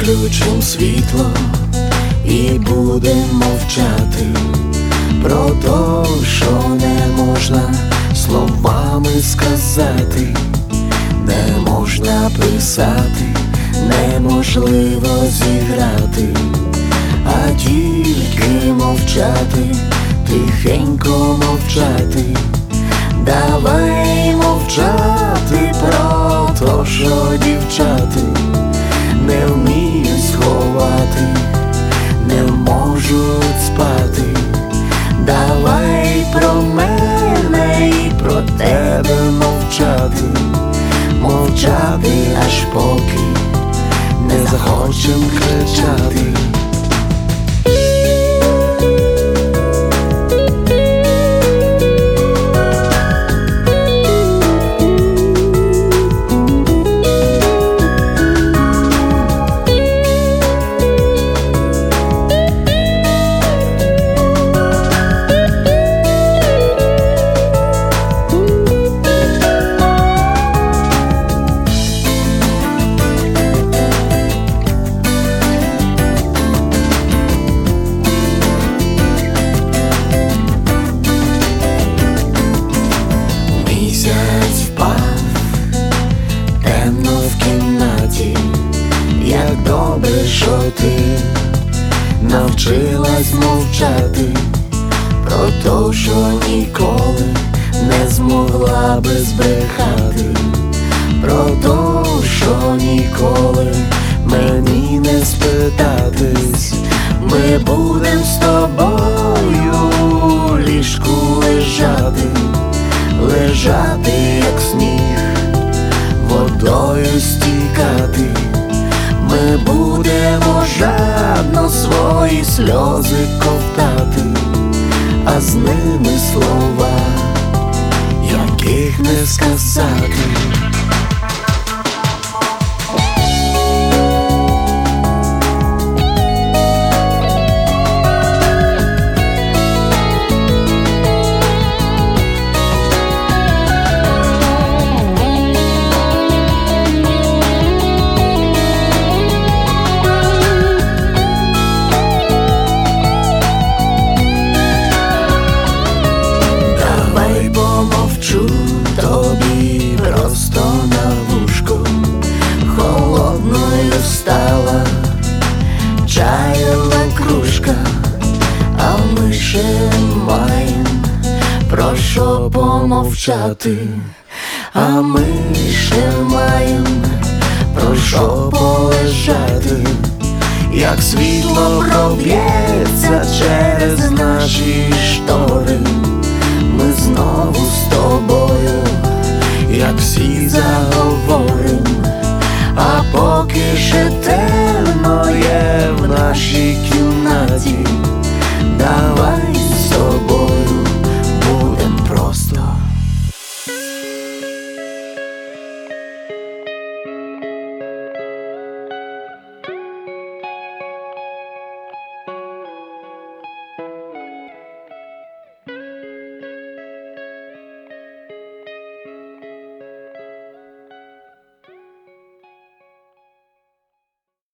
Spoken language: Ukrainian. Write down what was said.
виключим світло і будем мовчати про то, що не можна словами сказати, не можна писати, неможливо зіграти, а тільки мовчати, тихенько мовчати. Давай мовчати про то, що дівчати не вміють сховати, не можуть спати. Давай про мене і про тебе мовчати, мовчати, аж поки не захочем кричати. Місяць впав, темно в кімнаті. Як добре, що ти навчилась мовчати про то, що ніколи не змогла би збрехати, про то, що ніколи мені не спитатись. Ми будем з тобою у ліжку лежати, лежати, як сніг, водою стікати. Ми будемо жадно свої сльози ковтати, а з ними слова, яких не сказати. Тобі просто на вушку, холодною стала чайова кружка, а ми ще маєм про що помовчати, а ми ще маєм про що полежати. Як світло проб'ється через наші штори, ми знову з тобою